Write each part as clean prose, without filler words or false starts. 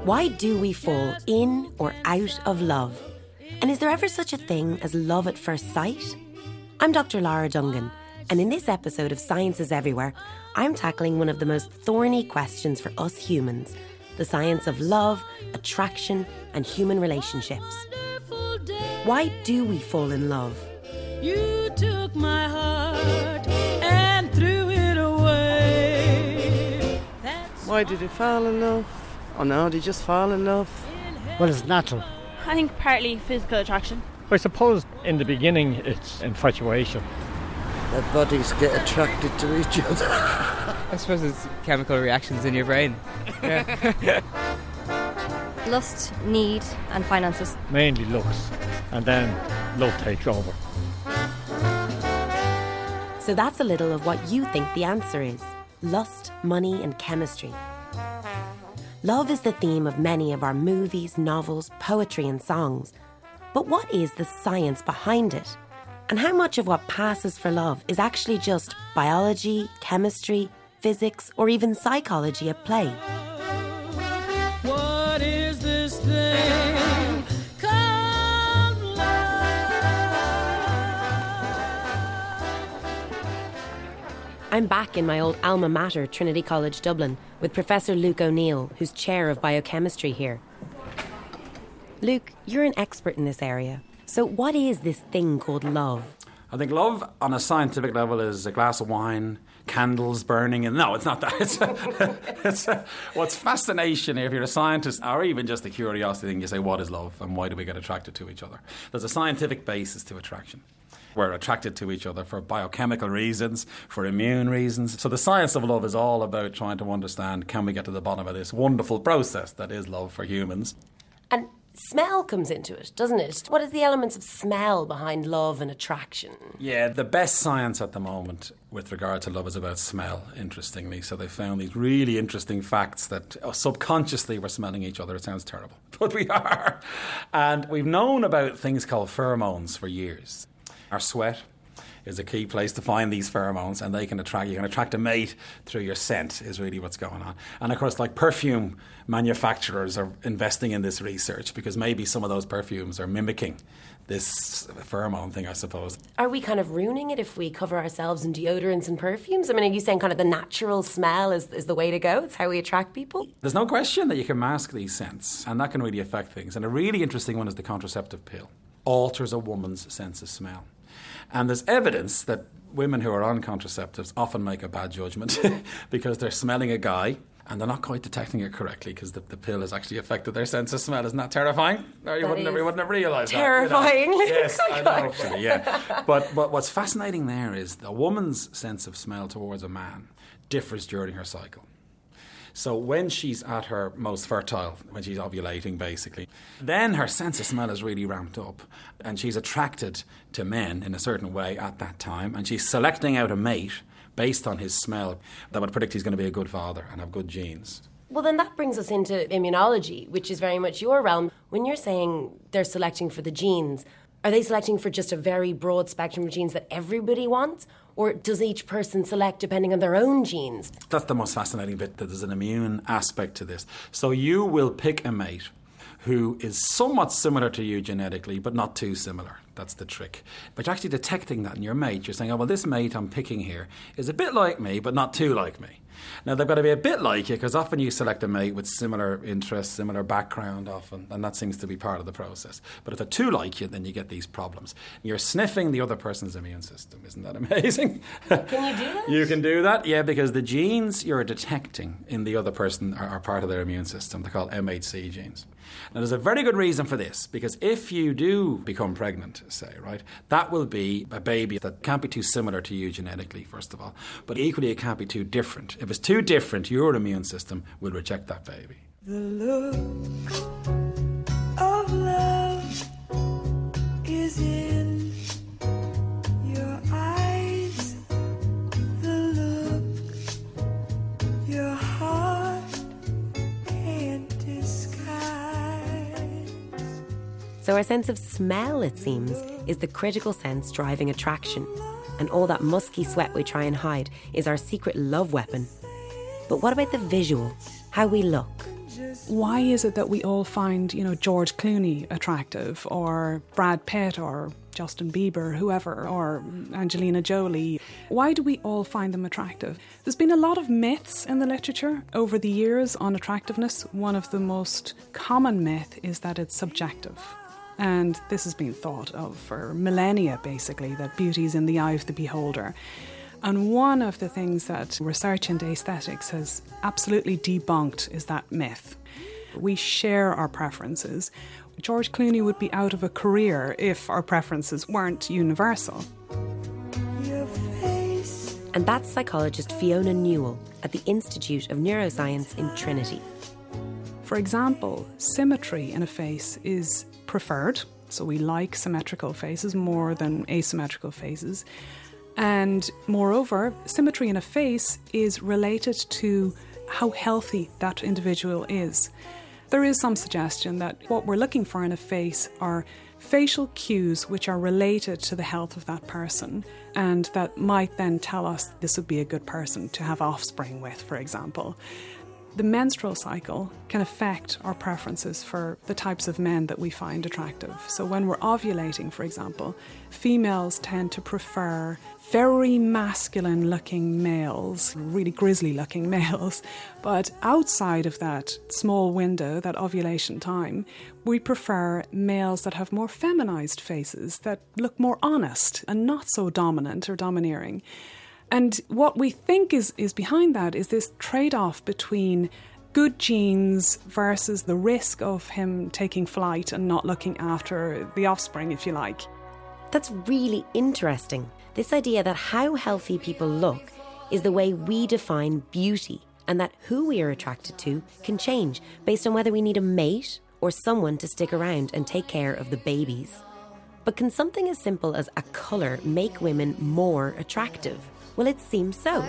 Why do we fall in or out of love? And is there ever such a thing as love at first sight? I'm Dr. Lara Dungan, and in this episode of Science is Everywhere, I'm tackling one of the most thorny questions for us humans, the science of love, attraction, and human relationships. Why do we fall in love? You took my heart and threw it away. Why did you fall in love? Oh no, did you just fall in love? Well, it's natural. I think partly physical attraction. I suppose in the beginning it's infatuation. That bodies get attracted to each other. I suppose it's chemical reactions in your brain. Yeah. Lust, need and finances. Mainly looks, and then love takes over. So that's a little of what you think the answer is. Lust, money and chemistry. Love is the theme of many of our movies, novels, poetry and songs. But what is the science behind it? And how much of what passes for love is actually just biology, chemistry, physics, or even psychology at play? What is this thing called love? I'm back in my old alma mater, Trinity College Dublin, with Professor Luke O'Neill, who's chair of biochemistry here. Luke, you're an expert in this area. So what is this thing called love? I think love on a scientific level is a glass of wine, candles burning, and no, it's not that. What's fascination if you're a scientist or even just a curiosity thing, you say, what is love and why do we get attracted to each other? There's a scientific basis to attraction. We're attracted to each other for biochemical reasons, for immune reasons. So the science of love is all about trying to understand, can we get to the bottom of this wonderful process that is love for humans? And smell comes into it, doesn't it? What are the elements of smell behind love and attraction? Yeah, the best science at the moment with regard to love is about smell, interestingly. So they found these really interesting facts that subconsciously we're smelling each other. It sounds terrible, but we are. And we've known about things called pheromones for years. Our sweat is a key place to find these pheromones, and they can attract. You can attract a mate through your scent is really what's going on. And of course, like perfume manufacturers are investing in this research because maybe some of those perfumes are mimicking this pheromone thing, I suppose. Are we kind of ruining it if we cover ourselves in deodorants and perfumes? I mean, are you saying kind of the natural smell is the way to go? It's how we attract people? There's no question that you can mask these scents, and that can really affect things. And a really interesting one is the contraceptive pill. Alters a woman's sense of smell. And there's evidence that women who are on contraceptives often make a bad judgment because they're smelling a guy and they're not quite detecting it correctly because the pill has actually affected their sense of smell. Isn't that terrifying? No, you wouldn't have realised that. Terrifying. You know? Yes, I know. Actually, yeah. But what's fascinating there is a woman's sense of smell towards a man differs during her cycle. So when she's at her most fertile, when she's ovulating basically, then her sense of smell is really ramped up and she's attracted to men in a certain way at that time and she's selecting out a mate based on his smell that would predict he's going to be a good father and have good genes. Well, then that brings us into immunology, which is very much your realm. When you're saying they're selecting for the genes, are they selecting for just a very broad spectrum of genes that everybody wants? Or does each person select depending on their own genes? That's the most fascinating bit, that there's an immune aspect to this. So you will pick a mate who is somewhat similar to you genetically, but not too similar. That's the trick. But you're actually detecting that in your mate. You're saying, oh, well, this mate I'm picking here is a bit like me, but not too like me. Now, they've got to be a bit like you, because often you select a mate with similar interests, similar background often, and that seems to be part of the process. But if they're too like you, then you get these problems. You're sniffing the other person's immune system. Isn't that amazing? Can you do that? You can do that, yeah, because the genes you're detecting in the other person are part of their immune system. They're called MHC genes. Now, there's a very good reason for this, because if you do become pregnant, say, right, that will be a baby that can't be too similar to you genetically, first of all, but equally it can't be too different. If it's too different, your immune system will reject that baby. The look of love is in your eyes. The look your heart can't disguise. So our sense of smell, it seems, is the critical sense driving attraction. And all that musky sweat we try and hide is our secret love weapon. But what about the visual? How we look? Why is it that we all find, George Clooney attractive, or Brad Pitt, or Justin Bieber, whoever, or Angelina Jolie? Why do we all find them attractive? There's been a lot of myths in the literature over the years on attractiveness. One of the most common myth is that it's subjective. And this has been thought of for millennia, basically, that beauty is in the eye of the beholder. And one of the things that research into aesthetics has absolutely debunked is that myth. We share our preferences. George Clooney would be out of a career if our preferences weren't universal. And that's psychologist Fiona Newell at the Institute of Neuroscience in Trinity. For example, symmetry in a face is preferred. So we like symmetrical faces more than asymmetrical faces. And moreover, symmetry in a face is related to how healthy that individual is. There is some suggestion that what we're looking for in a face are facial cues which are related to the health of that person, and that might then tell us this would be a good person to have offspring with, for example. The menstrual cycle can affect our preferences for the types of men that we find attractive. So when we're ovulating, for example, females tend to prefer very masculine-looking males, really grisly-looking males. But outside of that small window, that ovulation time, we prefer males that have more feminized faces, that look more honest and not so dominant or domineering. And what we think is behind that is this trade-off between good genes versus the risk of him taking flight and not looking after the offspring, if you like. That's really interesting. This idea that how healthy people look is the way we define beauty, and that who we are attracted to can change based on whether we need a mate or someone to stick around and take care of the babies. But can something as simple as a colour make women more attractive? Well, it seems so.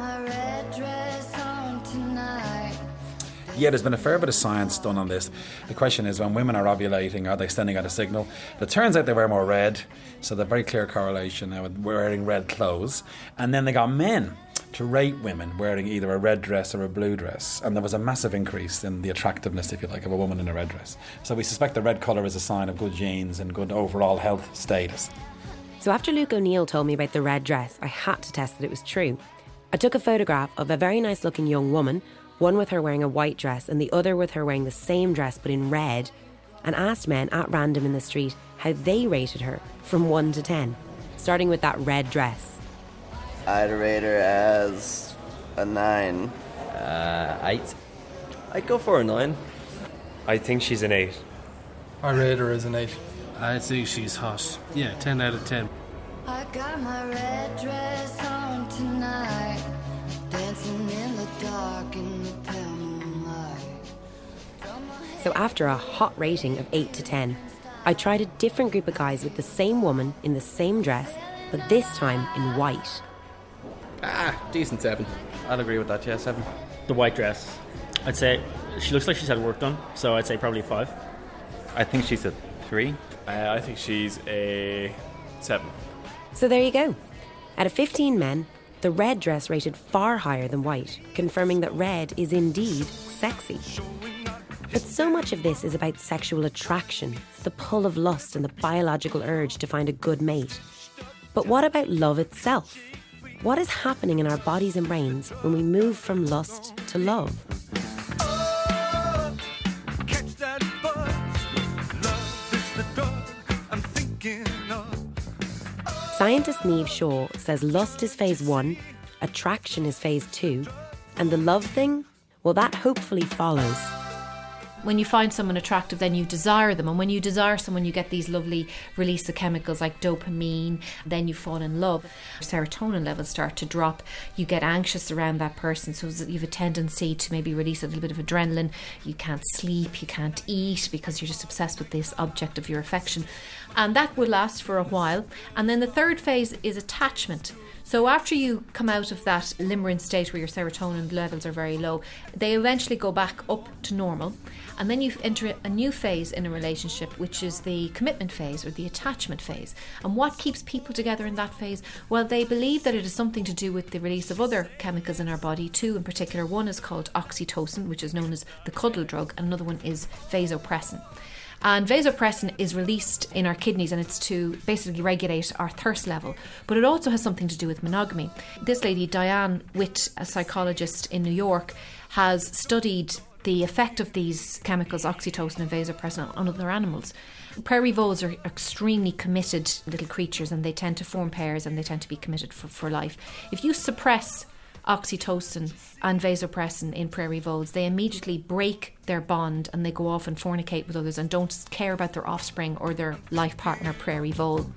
Yeah, there's been a fair bit of science done on this. The question is, when women are ovulating, are they sending out a signal? But it turns out they wear more red, so there's a very clear correlation now with wearing red clothes. And then they got men to rate women wearing either a red dress or a blue dress. And there was a massive increase in the attractiveness, if you like, of a woman in a red dress. So we suspect the red colour is a sign of good genes and good overall health status. So after Luke O'Neill told me about the red dress, I had to test that it was true. I took a photograph of a very nice looking young woman, one with her wearing a white dress and the other with her wearing the same dress but in red, and asked men at random in the street how they rated her from 1 to 10, starting with that red dress. I'd rate her as a 9. 8. I'd go for a 9. I think she's an 8. I rate her as an 8. I think she's hot. Yeah, 10 out of 10. I got my red dress on tonight, dancing in the dark in the pale moonlight. So after a hot rating of 8 to 10, I tried a different group of guys with the same woman in the same dress, but this time in white. Decent 7. I'll agree with that, yeah, 7. The white dress. I'd say she looks like she's had work done, so I'd say probably 5. I think she's a 3. I think she's a 7. So there you go. Out of 15 men, the red dress rated far higher than white, confirming that red is indeed sexy. But so much of this is about sexual attraction, the pull of lust and the biological urge to find a good mate. But what about love itself? What is happening in our bodies and brains when we move from lust to love? Scientist Niamh Shaw says lust is phase 1, attraction is phase 2, and the love thing, well, that hopefully follows. When you find someone attractive, then you desire them. And when you desire someone, you get these lovely release of chemicals like dopamine. Then you fall in love. Serotonin levels start to drop. You get anxious around that person. So you have a tendency to maybe release a little bit of adrenaline. You can't sleep, you can't eat because you're just obsessed with this object of your affection. And that will last for a while. And then the third phase is attachment. So after you come out of that limerent state where your serotonin levels are very low, they eventually go back up to normal. And then you enter a new phase in a relationship, which is the commitment phase or the attachment phase. And what keeps people together in that phase? Well, they believe that it is something to do with the release of other chemicals in our body, two in particular. One is called oxytocin, which is known as the cuddle drug, and another one is vasopressin. And vasopressin is released in our kidneys, and it's to basically regulate our thirst level. But it also has something to do with monogamy. This lady, Diane Witt, a psychologist in New York, has studied the effect of these chemicals, oxytocin and vasopressin, on other animals. Prairie voles are extremely committed little creatures, and they tend to form pairs and they tend to be committed for life. If you suppress oxytocin and vasopressin in prairie voles, they immediately break their bond and they go off and fornicate with others and don't care about their offspring or their life partner, prairie vole.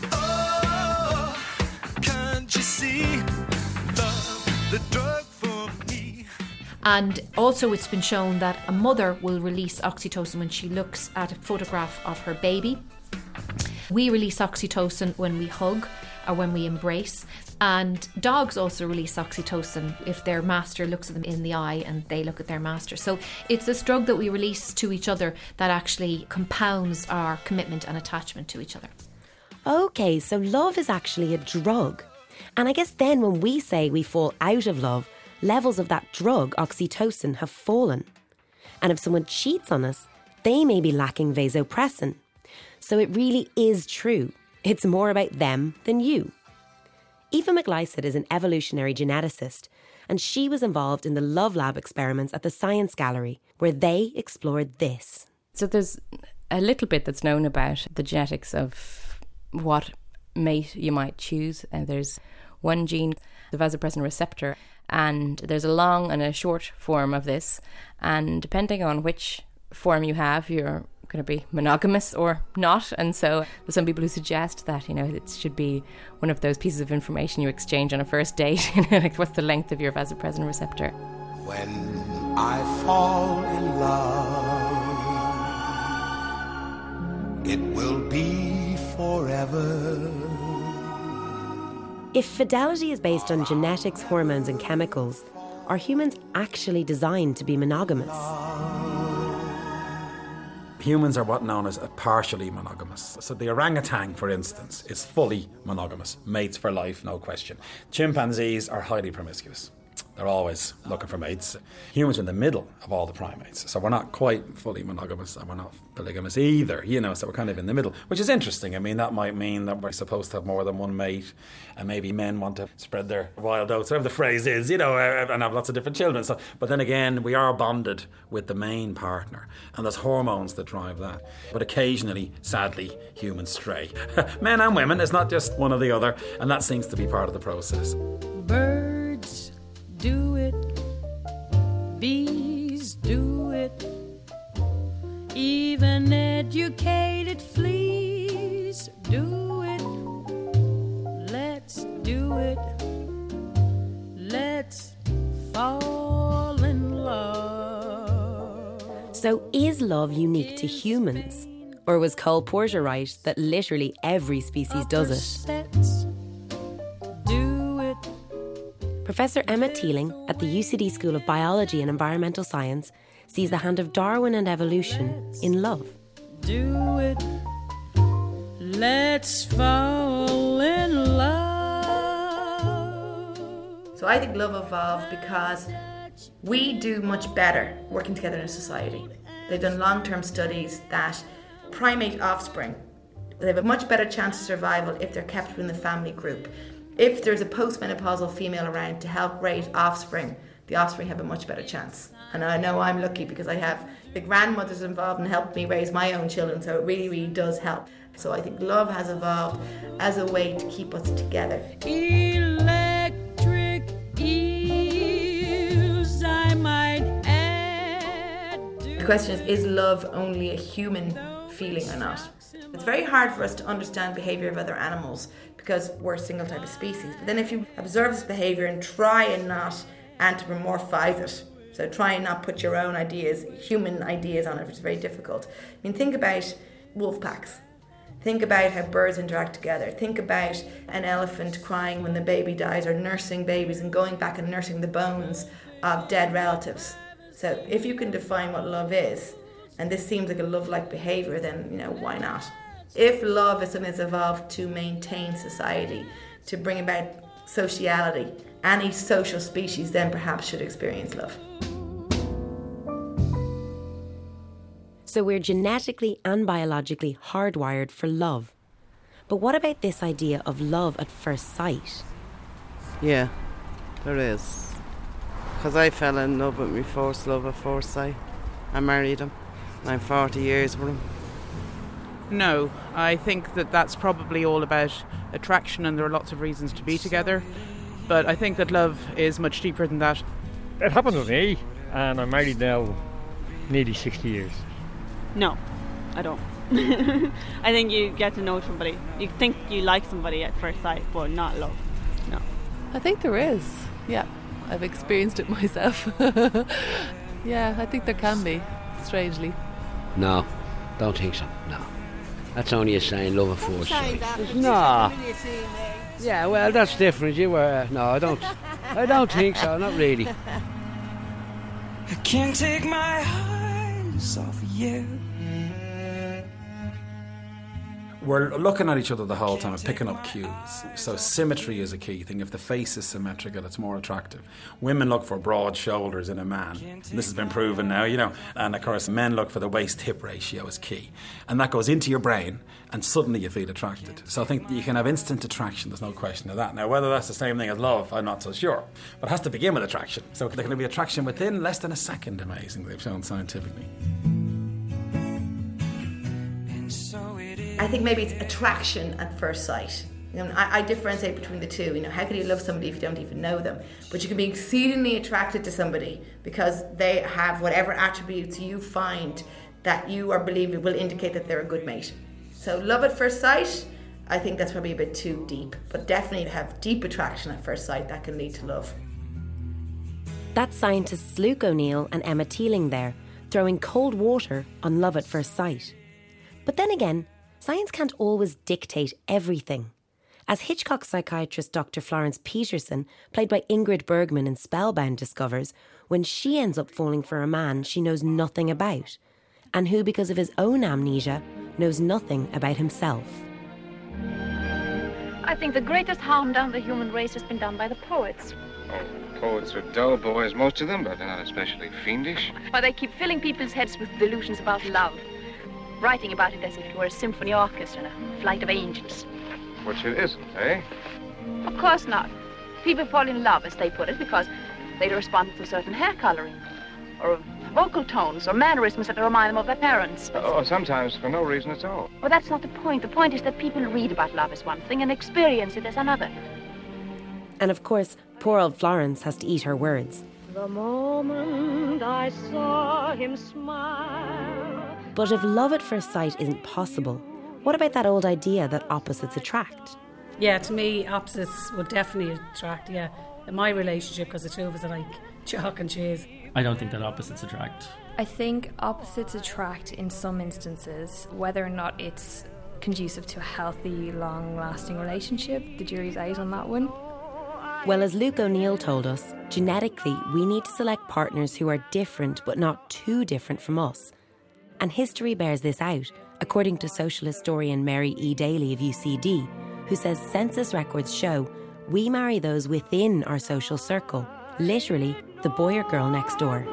Oh, can't you see love, the drug for me? And also it's been shown that a mother will release oxytocin when she looks at a photograph of her baby. We release oxytocin when we hug or when we embrace. And dogs also release oxytocin if their master looks at them in the eye and they look at their master. So it's this drug that we release to each other that actually compounds our commitment and attachment to each other. Okay, so love is actually a drug. And I guess then when we say we fall out of love, levels of that drug, oxytocin, have fallen. And if someone cheats on us, they may be lacking vasopressin. So it really is true. It's more about them than you. Eva McLysaght is an evolutionary geneticist, and she was involved in the Love Lab experiments at the Science Gallery, where they explored this. So there's a little bit that's known about the genetics of what mate you might choose. And there's one gene, the vasopressin receptor, and there's a long and a short form of this. And depending on which form you have, you're going to be monogamous or not. And so there's some people who suggest that, you know, it should be one of those pieces of information you exchange on a first date. Like, what's the length of your vasopressin receptor? When I fall in love, it will be forever. If fidelity is based on genetics, hormones and chemicals, are humans actually designed to be monogamous? Humans are what known as partially monogamous. So the orangutan, for instance, is fully monogamous. Mates for life, no question. Chimpanzees are highly promiscuous. They're always looking for mates. Humans are in the middle of all the primates. So we're not quite fully monogamous and we're not polygamous either, you know, so we're kind of in the middle, which is interesting. I mean, that might mean that we're supposed to have more than one mate, and maybe men want to spread their wild oats, whatever the phrase is, you know, and have lots of different children. So, but then again, we are bonded with the main partner, and there's hormones that drive that. But occasionally, sadly, humans stray. Men and women, it's not just one or the other, and that seems to be part of the process. Birds do it, bees do it, even educated fleas do it. Let's do it, let's fall in love. So is love unique to humans? Or was Cole Porter right that literally every species does it? Professor Emma Teeling at the UCD School of Biology and Environmental Science sees the hand of Darwin and evolution in love. Do it, let's fall in love. So I think love evolved because we do much better working together in a society. They've done long-term studies that primate offspring, they have a much better chance of survival if they're kept within the family group. If there's a postmenopausal female around to help raise offspring, the offspring have a much better chance. And I know I'm lucky because I have the grandmothers involved and helped me raise my own children, so it really, really does help. So I think love has evolved as a way to keep us together. Electric eels, I might add. The question is love only a human feeling or not? It's very hard for us to understand behaviour of other animals because we're a single type of species. But then if you observe this behaviour and try and not anthropomorphize it, so try and not put your own ideas, human ideas on it, which is very difficult. I mean, think about wolf packs. Think about how birds interact together. Think about an elephant crying when the baby dies, or nursing babies and going back and nursing the bones of dead relatives. So if you can define what love is, and this seems like a love-like behaviour, then, why not? If love is something that's evolved to maintain society, to bring about sociality, any social species then perhaps should experience love. So we're genetically and biologically hardwired for love. But what about this idea of love at first sight? Yeah, there is. Because I fell in love with my first love at first sight. I married him. I'm 40 years with him. No, I think that's probably all about attraction, and there are lots of reasons to be together. But I think that love is much deeper than that. It happened with me, and I'm married now nearly 60 years. No, I don't. I think you get to know somebody. You think you like somebody at first sight, but not love. No. I think there is. Yeah, I've experienced it myself. Yeah, I think there can be, strangely. No, don't think so, no. That's only a saying, love at first sight. No. Yeah, well, that's different. You were... no, I don't think so, not really. I can't take my eyes off of you. We're looking at each other the whole time and picking up cues. So symmetry is a key thing. If the face is symmetrical, it's more attractive. Women look for broad shoulders in a man. This has been proven now, And of course, men look for the waist-hip ratio is key. And that goes into your brain, and suddenly you feel attracted. So I think you can have instant attraction, there's no question of that. Now, whether that's the same thing as love, I'm not so sure. But it has to begin with attraction. So there can be attraction within less than a second, amazing, they've shown scientifically. I think maybe it's attraction at first sight. I differentiate between the two. How can you love somebody if you don't even know them? But you can be exceedingly attracted to somebody because they have whatever attributes you find that you are believing will indicate that they're a good mate. So love at first sight, I think that's probably a bit too deep. But definitely have deep attraction at first sight, that can lead to love. That's scientists Luke O'Neill and Emma Teeling there, throwing cold water on love at first sight. But then again, science can't always dictate everything. As Hitchcock psychiatrist Dr. Florence Peterson, played by Ingrid Bergman in Spellbound, discovers, when she ends up falling for a man she knows nothing about, and who, because of his own amnesia, knows nothing about himself. I think the greatest harm done to the human race has been done by the poets. Oh, poets are dull boys, most of them, but they're not especially fiendish. But they keep filling people's heads with delusions about love, writing about it as if it were a symphony orchestra and a flight of angels. Which it isn't, eh? Of course not. People fall in love, as they put it, because they respond to certain hair coloring, or vocal tones, or mannerisms that remind them of their parents. Oh, sometimes for no reason at all. Well, that's not the point. The point is that people read about love as one thing and experience it as another. And of course, poor old Florence has to eat her words. The moment I saw him smile. But if love at first sight isn't possible, what about that old idea that opposites attract? Yeah, to me, opposites would definitely attract, yeah. In my relationship, because the two of us are like chalk and cheese. I don't think that opposites attract. I think opposites attract in some instances, whether or not it's conducive to a healthy, long-lasting relationship. The jury's out on that one. Well, as Luke O'Neill told us, genetically, we need to select partners who are different but not too different from us. And history bears this out, according to social historian Mary E. Daly of UCD, who says census records show we marry those within our social circle, literally the boy or girl next door.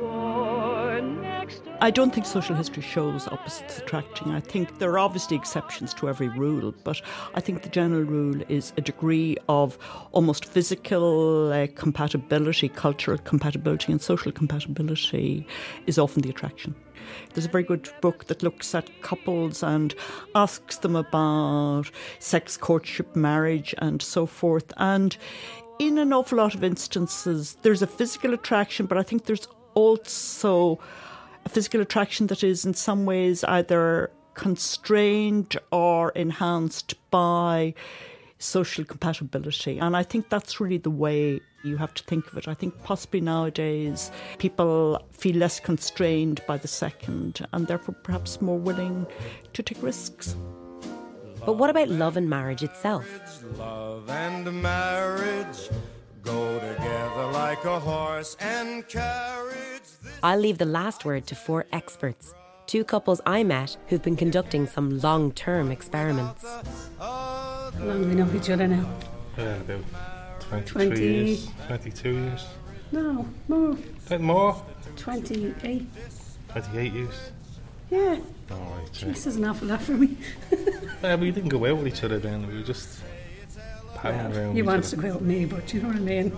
I don't think social history shows opposites attracting. I think there are obviously exceptions to every rule, but I think the general rule is a degree of almost physical compatibility, cultural compatibility and social compatibility is often the attraction. There's a very good book that looks at couples and asks them about sex, courtship, marriage and so forth. And in an awful lot of instances, there's a physical attraction, but I think there's also a physical attraction that is in some ways either constrained or enhanced by social compatibility. And I think that's really the way you have to think of it. I think possibly nowadays people feel less constrained by the second and therefore perhaps more willing to take risks. But what about love and marriage itself? Love and marriage go together like a horse and carriage. I'll leave the last word to 4 experts, 2 couples I met who've been conducting some long-term experiments. How long do we know each other now? About 23 years, 22 years. No, more. A bit more? 28. 28 years. Yeah. All right. This is an awful lot for me. Yeah, we didn't go out with each other then. We were just pounding around. You wanted to go out with me, but you know what I mean.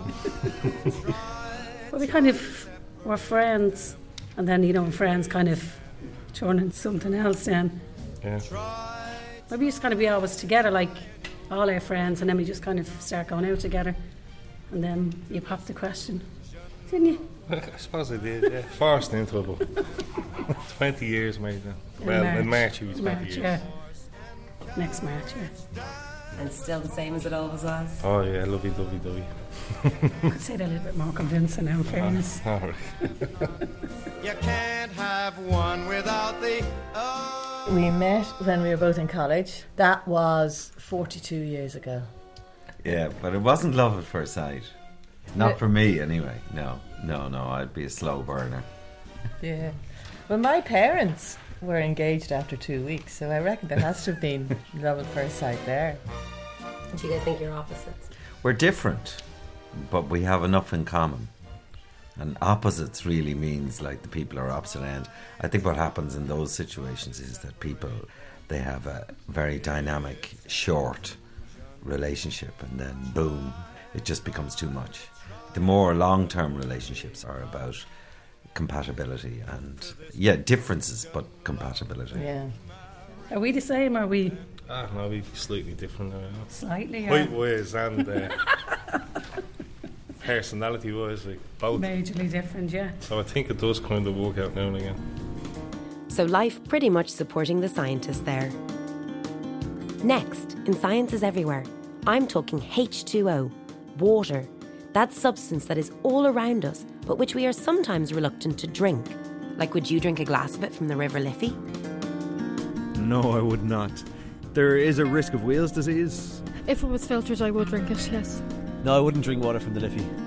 But we kind of were friends, and then, you know, friends kind of turn into something else then. Yeah. But we used to kind of be always together, like all our friends, and then we just kind of start going out together. And then you popped the question, didn't you? I suppose I did, yeah. Forced into it, but 20 years maybe now. Well, in March it was 20 years. Yeah. Next March, yeah. And still the same as it always was? Oh yeah, lovey. I could say that a little bit more convincing now, in fairness. All right. You can't have one without the other. We met when we were both in college. That was 42 years ago. Yeah, but it wasn't love at first sight. Not for me, anyway. No, I'd be a slow burner. Yeah. Well, my parents were engaged after 2 weeks, so I reckon there has to have been love at first sight there. Do you guys think you're opposites? We're different, but we have enough in common. And opposites really means like the people are opposite end. I think what happens in those situations is that people, they have a very dynamic, short relationship, and then boom, it just becomes too much. The more long-term relationships are about compatibility and, yeah, differences, but compatibility. Yeah. Are we the same, or are we... No, we'd be slightly different. Slightly, yeah. Height-wise and personality-wise, like both. Majorly different, yeah. So I think it does kind of work out now and again. So life pretty much supporting the scientists there. Next, in Science is Everywhere, I'm talking H2O, water, that substance that is all around us, but which we are sometimes reluctant to drink. Like, would you drink a glass of it from the River Liffey? No, I would not. There is a risk of Weil's disease. If it was filtered, I would drink it, yes. No, I wouldn't drink water from the Liffey.